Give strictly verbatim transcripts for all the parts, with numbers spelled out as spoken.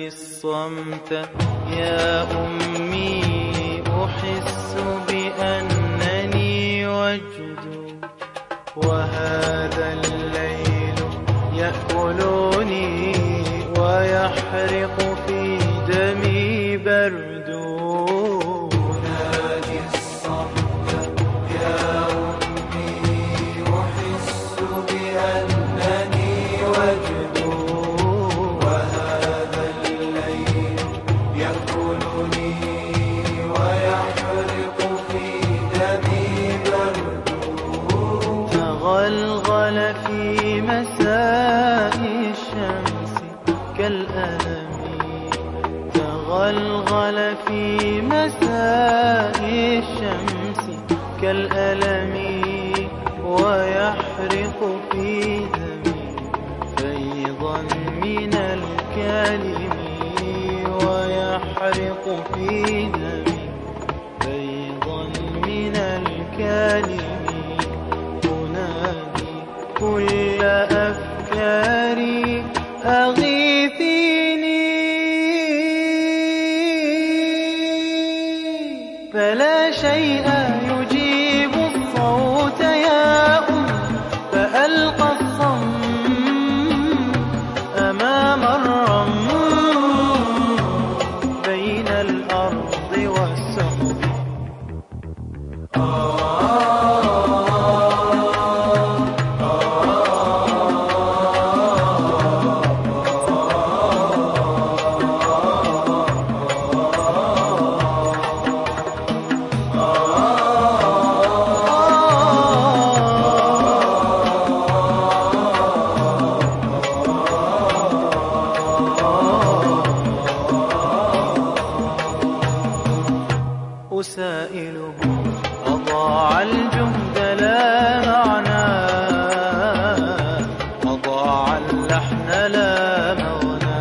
الصمت يا أمي أحس بأنني وجد، وهذا الليل يأكلني ويحرق في دمي برد. أنادي الصمت يا أمي أحس بأنني وجد، وهذا الليل يأكلني ويحرق في دمي برد. تغلغل في مساء الشمس كالألم، تغلغل في مساء الشمس كالألم، ويحرق في دمي فيضا من الكلم، ويحرق في دمي فيضا من الكلم. أنادي كل أفكاري أغيثيني، فلا شيء يجيب الصوت يا أم، فألقى الصم أمام الرم بين الأرض والسحب. أسائله أضاع الجهد لا معنى، أضاع اللحن لا مغنى،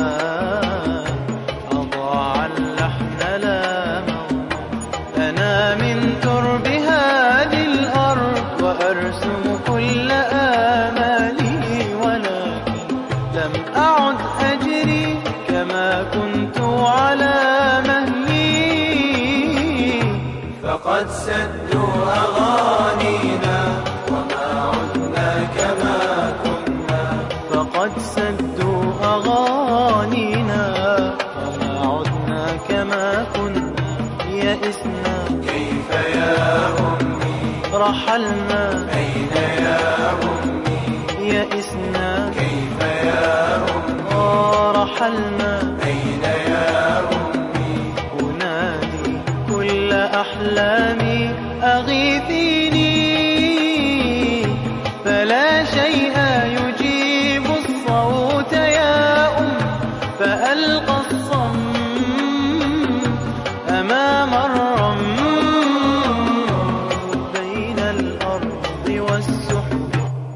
أضاع اللحن لا مغنى. أنا من ترب هذه الأرض وأرسم كل آمالي، ولكن لم أعد أجري كما كنت على مهلي. فقد سدوا أغانينا وما عدنا كما كنا، فقد سدوا أغانينا وما عدنا كما كنا. يئسنا كيف يا أمي رحلنا، أين يا أمي يئسنا كيف يا أمي رحلنا، أين يا أمي. أنادي كل أحلامي أغيثيني، فلا شيء يجيب الصوت يا أم، فألقى الصم أمام الرم بين الأرض والسحب.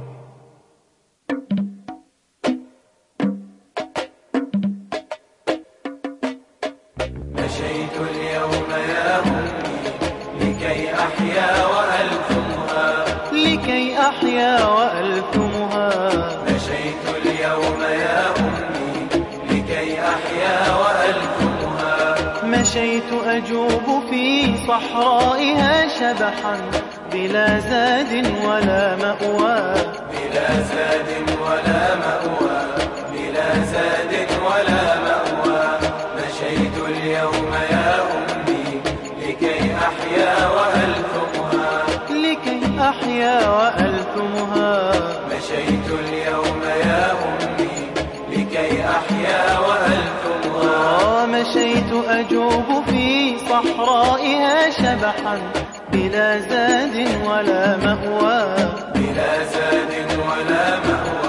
مشيت اليوم يا أمي لكي أحيا وألثمها، لكي أحيا وألثمها. مشيت اليوم يا أمي لكي أحيا وألثمها. مشيت أجوب في صحرائها شبحا بلا زاد ولا مأوى، بلا زاد ولا مأوى، بلا زاد ولا مأوى. مشيت اليوم يا أمي لكي أحيا وألثمها، لكي أحيا وألثمها. مشيت اليوم يا أمي لكي أحيا وألثمها. مشيت أجوب في صحرائها شبحا بلا زاد ولا مأوى، بلا زاد ولا مأوى.